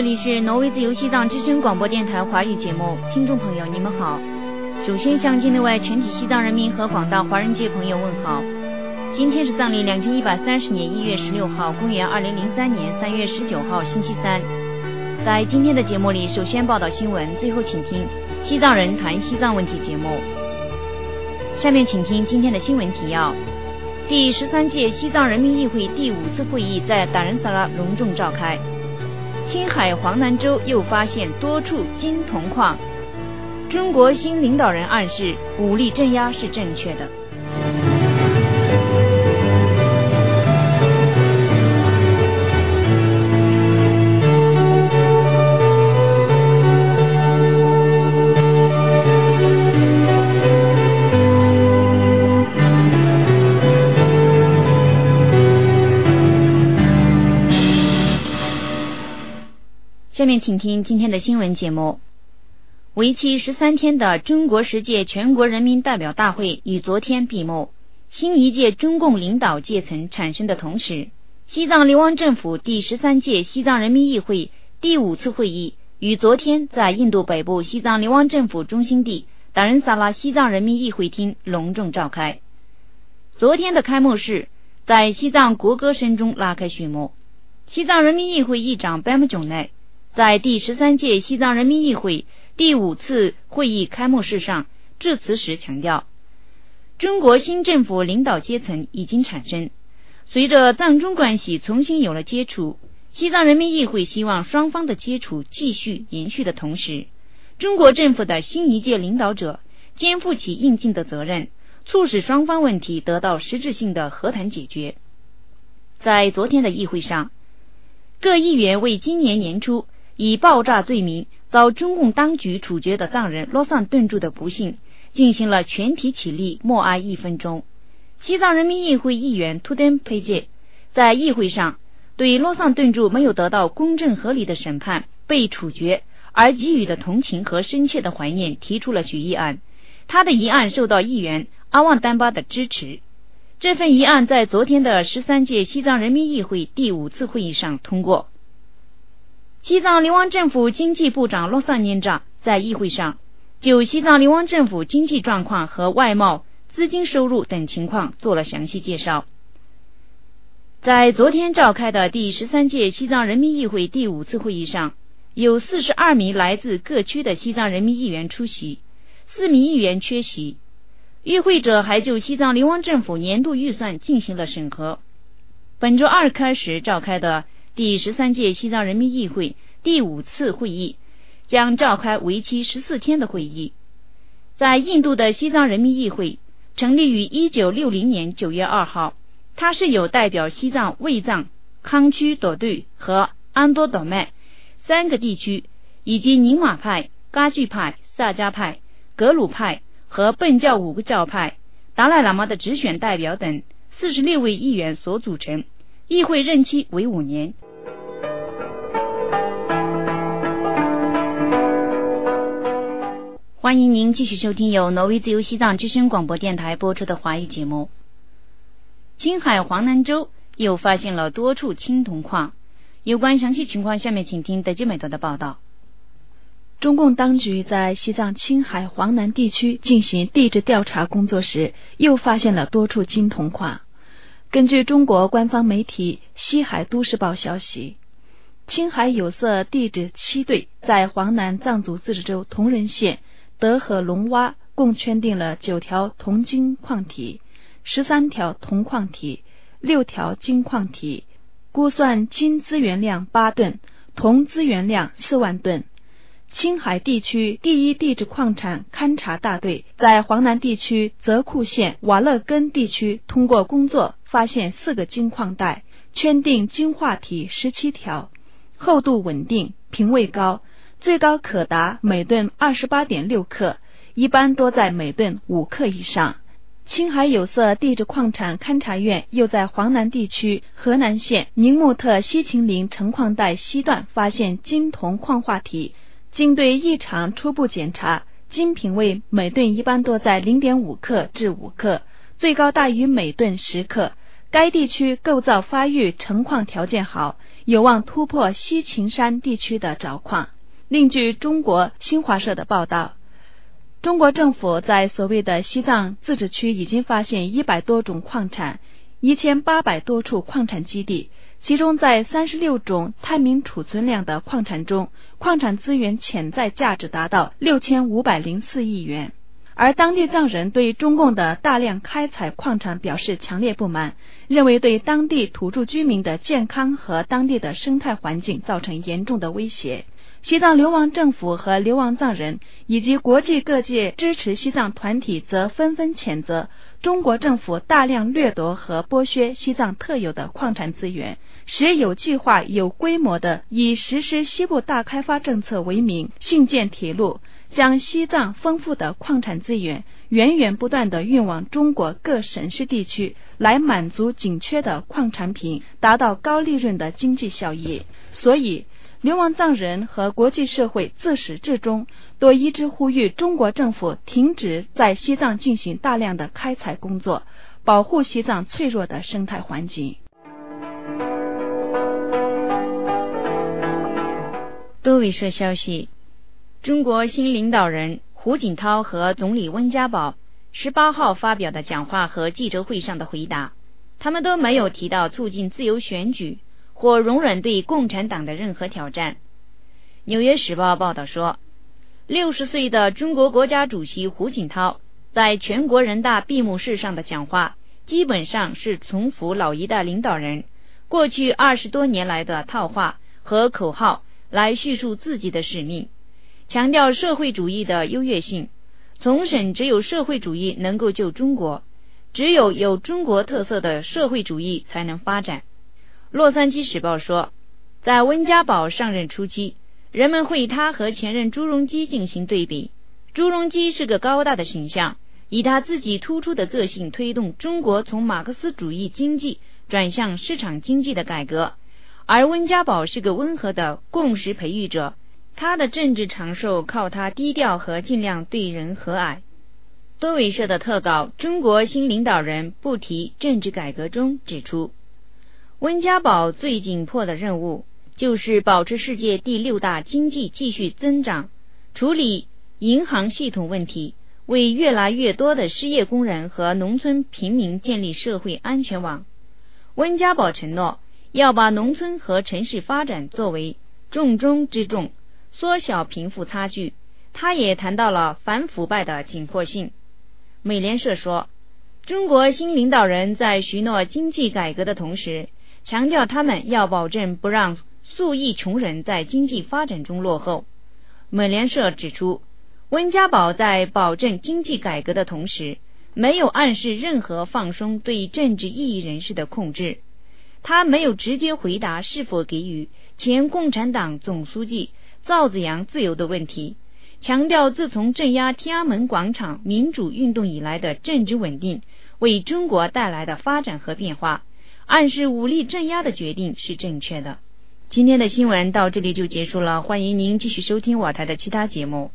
里是挪威自由西藏之声广播电台华语节目，听众朋友你们好。首先向境内外全体西藏人民和广大华人界朋友问好。今天是藏历2130年1月16号，公元2003年3月19号，星期三。在今天的节目里，首先报道新闻，最后请听西藏人谈西藏问题节目。下面请听今天的新闻提要。第13届西藏人民议会第5次会议在达仁萨拉隆重召开。青海黄南州又发现多处金铜矿，中国新领导人暗示武力镇压是正确的。下面请听今天的新闻节目。为期13天的中国10届全国人民代表大会于昨天闭幕。新一届中共领导阶层产生的同时，西藏流亡政府第13届西藏人民议会第5次会议于昨天在印度北部西藏流亡政府中心地达仁萨拉西藏人民议会厅隆重召开。昨天的开幕式在西藏国歌声中拉开序幕。西藏人民议会议长班木囧奈在第13届西藏人民议会第5次会议开幕式上致辞时强调，中国新政府领导阶层已经产生，随着藏中关系重新有了接触，西藏人民议会希望双方的接触继续延续的同时，中国政府的新一届领导者肩负起应尽的责任，促使双方问题得到实质性的和谈解决。在昨天的议会上，各议员为今年年初以爆炸罪名遭中共当局处决的藏人洛桑顿柱的不幸进行了全体起立默哀1分钟。西藏人民议会议员图登佩杰在议会上对洛桑顿柱没有得到公正合理的审判被处决而给予的同情和深切的怀念提出了许议案，他的议案受到议员阿旺丹巴的支持。这份议案在昨天的13届西藏人民议会第5次会议上通过。西藏流亡政府经济部长洛桑年扎在议会上就西藏流亡政府经济状况和外贸、资金收入等情况做了详细介绍。在昨天召开的第13届西藏人民议会第5次会议上，有42名来自各区的西藏人民议员出席，4名议员缺席。与会者还就西藏流亡政府年度预算进行了审核。本周2开始召开的第13届西藏人民议会第5次会议将召开为期14天的会议。在印度的西藏人民议会成立于1960年9月2号，它是有代表西藏、卫藏、康区朵队和安多朵麦3个地区，以及宁玛派、噶举派、萨迦派、格鲁派和苯教5个教派、达赖喇嘛的直选代表等46位议员所组成，议会任期为5年。欢迎您继续收听由挪威自由西藏之声广播电台播出的华语节目。青海黄南州又发现了多处青铜矿，有关详细情况下面请听德基美德的报道。 中共当局在西藏青海黄南地区进行地质调查工作时，又发现了多处金铜矿。根据中国官方媒体西海都市报消息，青海有色地质7队在黄南藏族自治州铜仁县德和龙洼共圈定了9条铜金矿体、13条铜矿体、6条金矿体，估算金资源量8吨，铜资源量4万吨。青海地区第1地质矿产勘察大队在黄南地区泽库县瓦勒根地区通过工作发现4个金矿带，圈定金化体17条，厚度稳定，品位高，最高可达每吨 28.6 克，一般多在每吨5克以上。青海有色地质矿产勘察院又在黄南地区河南县宁木特西秦岭成矿带西段发现金铜矿化体，经对异常初步检查，金品位每吨一般多在 0.5 克至5克，最高大于每吨10克， 该地区构造发育成矿条件好，有望突破西秦山地区的沼矿。另据中国新华社的报道，中国政府在所谓的西藏自治区已经发现100多种矿产，1800多处矿产基地，其中在36种探明储存量的矿产中，矿产资源潜在价值达到6504亿元。而当地藏人对中共的大量开采矿产表示强烈不满，认为对当地土著居民的健康和当地的生态环境造成严重的威胁。西藏流亡政府和流亡藏人以及国际各界支持西藏团体则纷纷谴责中国政府大量掠夺和剥削西藏特有的矿产资源，使有计划有规模的以实施西部大开发政策为名兴建铁路，将西藏丰富的矿产资源源源不断地运往中国各省市地区，来满足紧缺的矿产品，达到高利润的经济效益。所以流亡藏人和国际社会自始至终都一致呼吁中国政府停止在西藏进行大量的开采工作，保护西藏脆弱的生态环境。 多维社消息，中国新领导人胡锦涛和总理温家宝18号发表的讲话和记者会上的回答，他们都没有提到促进自由选举或容忍对共产党的任何挑战。纽约时报报道说，60岁的中国国家主席胡锦涛在全国人大闭幕式上的讲话基本上是重复老一代领导人过去20多年来的套话和口号来叙述自己的使命，强调社会主义的优越性，重申只有社会主义能够救中国，只有有中国特色的社会主义才能发展。洛杉矶时报说，在温家宝上任初期，人们会他和前任朱镕基进行对比。朱镕基是个高大的形象，以他自己突出的个性推动中国从马克思主义经济转向市场经济的改革，而温家宝是个温和的共识培育者，他的政治长寿靠他低调和尽量对人和蔼。多维社的特稿《中国新领导人不提政治改革》中指出，温家宝最紧迫的任务就是保持世界第6大经济继续增长，处理银行系统问题，为越来越多的失业工人和农村平民建立社会安全网。温家宝承诺要把农村和城市发展作为重中之重，缩小贫富差距。他也谈到了反腐败的紧迫性。美联社说，中国新领导人在许诺经济改革的同时，强调他们要保证不让数亿穷人在经济发展中落后。美联社指出，温家宝在保证经济改革的同时，没有暗示任何放松对政治异议人士的控制。他没有直接回答是否给予前共产党总书记赵紫阳自由的问题，强调自从镇压天安门广场民主运动以来的政治稳定为中国带来的发展和变化，暗示武力镇压的决定是正确的。今天的新闻到这里就结束了，欢迎您继续收听我台的其他节目。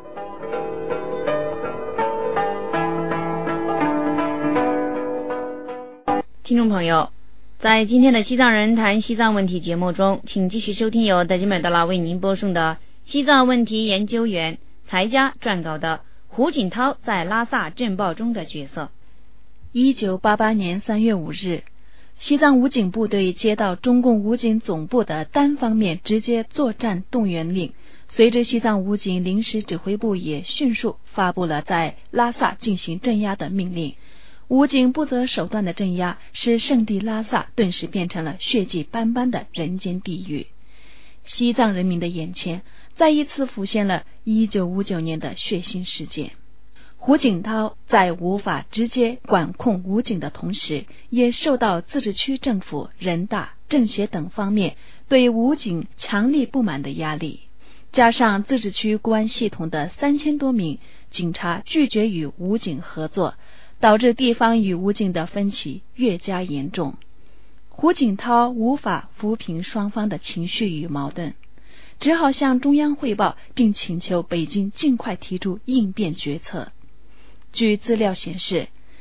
听众朋友，在今天的西藏人谈西藏问题节目中，请继续收听由德基美德拉为您播送的西藏问题研究员才佳撰稿的胡锦涛在拉萨政报中的角色。 1988年3月5日，西藏武警部队接到中共武警总部的单方面直接作战动员令，随着西藏武警临时指挥部也迅速发布了在拉萨进行镇压的命令。武警不择手段的镇压，使圣地拉萨顿时变成了血迹斑斑的人间地狱。西藏人民的眼前再一次浮现了1959年的血腥事件。胡锦涛在无法直接管控武警的同时，也受到自治区政府、人大、政协等方面对武警强烈不满的压力，加上自治区公安系统的3000多名警察拒绝与武警合作，导致地方与武警的分歧越加严重。胡锦涛无法抚平双方的情绪与矛盾，只好向中央汇报，并请求北京尽快提出应变决策。据资料显示，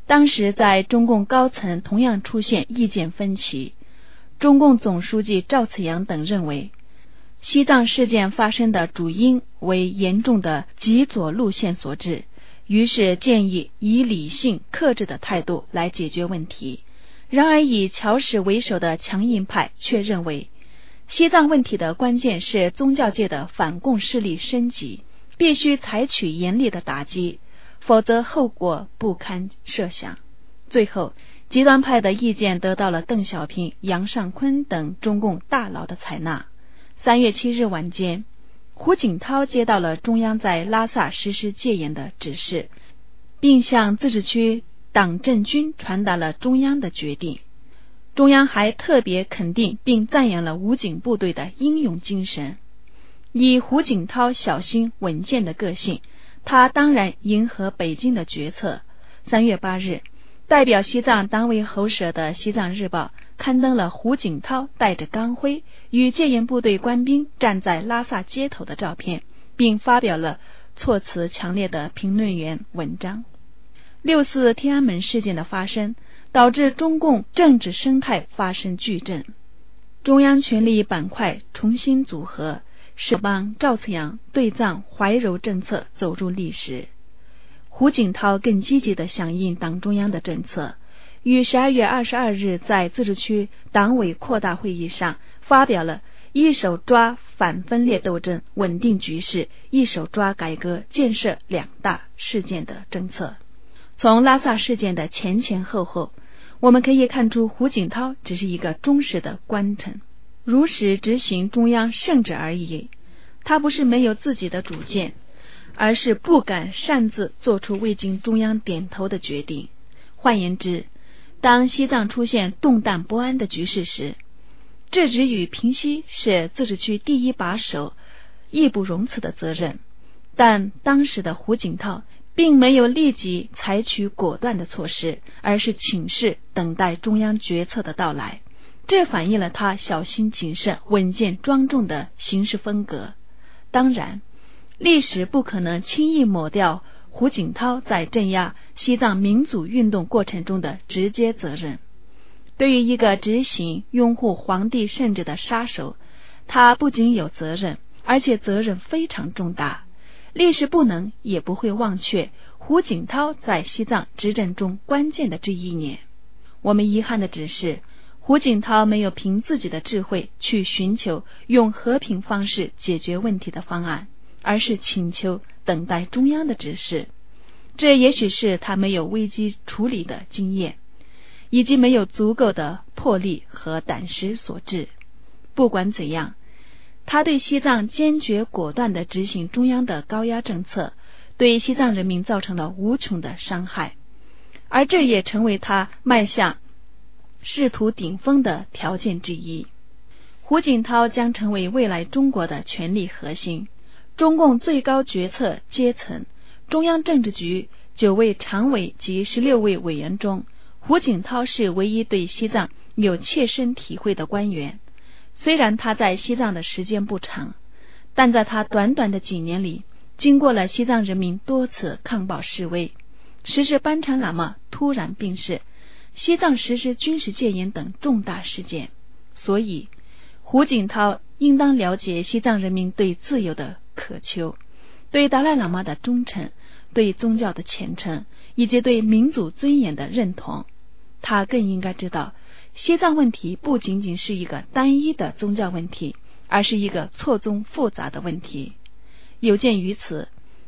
当时在中共高层同样出现意见分歧。中共总书记赵紫阳等认为，西藏事件发生的主因为严重的极左路线所致，于是建议以理性克制的态度来解决问题。然而以乔石为首的强硬派却认为，西藏问题的关键是宗教界的反共势力升级，必须采取严厉的打击，否则后果不堪设想。最后极端派的意见得到了邓小平、杨尚昆等中共大佬的采纳。3月7日晚间，胡锦涛接到了中央在拉萨实施戒严的指示，并向自治区党政军传达了中央的决定。中央还特别肯定并赞扬了武警部队的英勇精神。以胡锦涛小心稳健的个性，他当然迎合北京的决策。3月8日，代表西藏党委喉舌的《西藏日报》刊登了胡锦涛带着钢徽与戒严部队官兵站在拉萨街头的照片，并发表了措辞强烈的评论员文章。6·4天安门事件的发生，导致中共政治生态发生巨震，中央权力板块重新组合，使帮赵紫阳对藏怀柔政策走入历史。胡锦涛更积极地响应党中央的政策，于12月22日在自治区党委扩大会议上发表了一手抓反分裂斗争、稳定局势，一手抓改革建设2大事件的政策。从拉萨事件的前前后后，我们可以看出胡锦涛只是一个忠实的官臣，如实执行中央圣旨而已。他不是没有自己的主见，而是不敢擅自做出未经中央点头的决定。换言之，当西藏出现动荡不安的局势时，制止与平息是自治区第一把手义不容辞的责任。但当时的胡锦涛并没有立即采取果断的措施，而是请示等待中央决策的到来，这反映了他小心谨慎、稳健庄重的行事风格。当然，历史不可能轻易抹掉胡锦涛在镇压西藏民主运动过程中的直接责任。对于一个执行拥护皇帝圣旨的杀手，他不仅有责任，而且责任非常重大。历史不能也不会忘却胡锦涛在西藏执政中关键的这1年。我们遗憾的只是，胡锦涛没有凭自己的智慧去寻求用和平方式解决问题的方案，而是请求等待中央的指示。这也许是他没有危机处理的经验，以及没有足够的魄力和胆识所致。不管怎样，他对西藏坚决果断地执行中央的高压政策，对西藏人民造成了无穷的伤害，而这也成为他迈向仕途顶峰的条件之一。胡锦涛将成为未来中国的权力核心。中共最高决策阶层、中央政治局9位常委及16位委员中，胡锦涛是唯一对西藏有切身体会的官员。虽然他在西藏的时间不长，但在他短短的几年里，经过了西藏人民多次抗暴示威，实施班禅喇嘛突然病逝，西藏实施军事戒严等重大事件。所以胡锦涛应当了解西藏人民对自由的渴求，对达赖喇嘛的忠诚，对宗教的虔诚，以及对民主尊严的认同。他更应该知道，西藏问题不仅仅是一个单一的宗教问题，而是一个错综复杂的问题。有鉴于此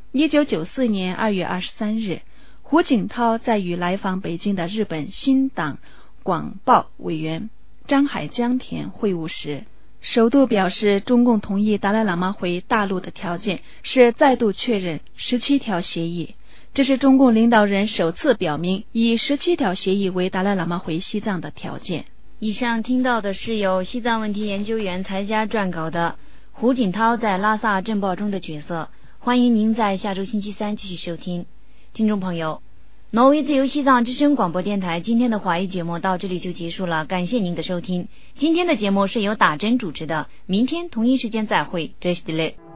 ，1994年2月23日，胡锦涛在与来访北京的日本新党广报委员张海江田会晤时，首度表示，中共同意达赖喇嘛回大陆的条件是再度确认17条协议。这是中共领导人首次表明以17条协议为达赖喇嘛回西藏的条件。 以上听到的是由西藏问题研究员才佳撰稿的胡锦涛在拉萨政报中的角色。欢迎您在下周星期三继续收听。听众朋友，挪威自由西藏之声广播电台今天的华语节目到这里就结束了，感谢您的收听。今天的节目是由打针主持的，明天同一时间再会，这是 delay。